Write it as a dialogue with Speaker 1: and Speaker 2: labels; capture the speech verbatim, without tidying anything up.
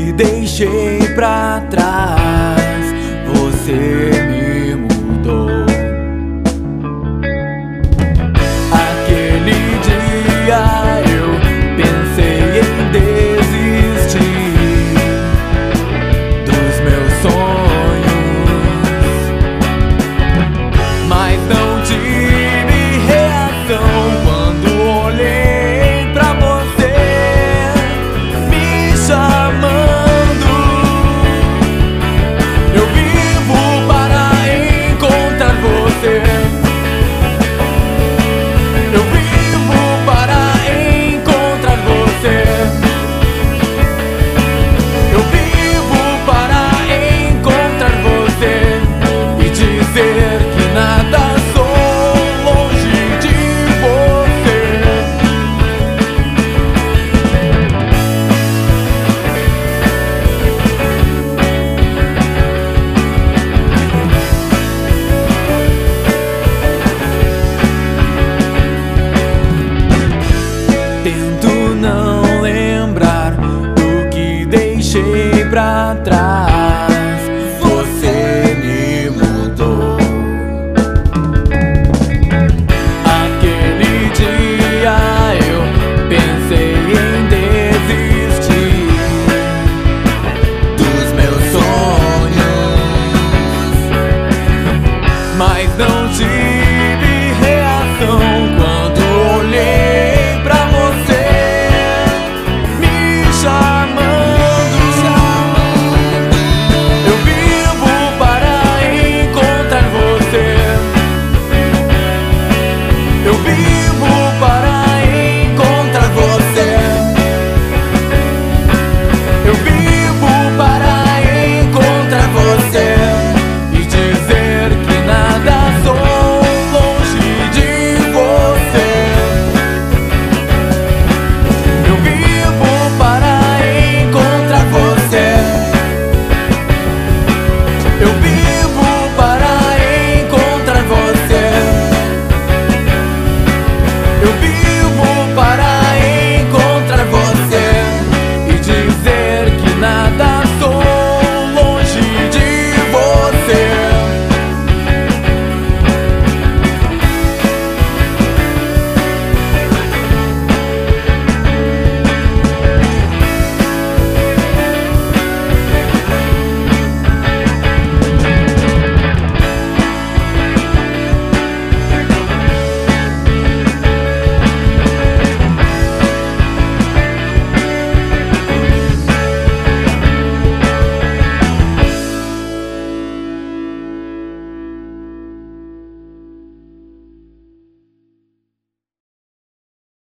Speaker 1: que deixei pra trás, você me mudou. Aquele dia eu pensei em desistir dos meus sonhos, mas não tive reação quando olhei pra você me chamando. Eu vivo para encontrar você. Eu vivo para encontrar você. Eu vivo para encontrar você e dizer que nada sou longe de você. Tento não lembrar do que deixei pra trás.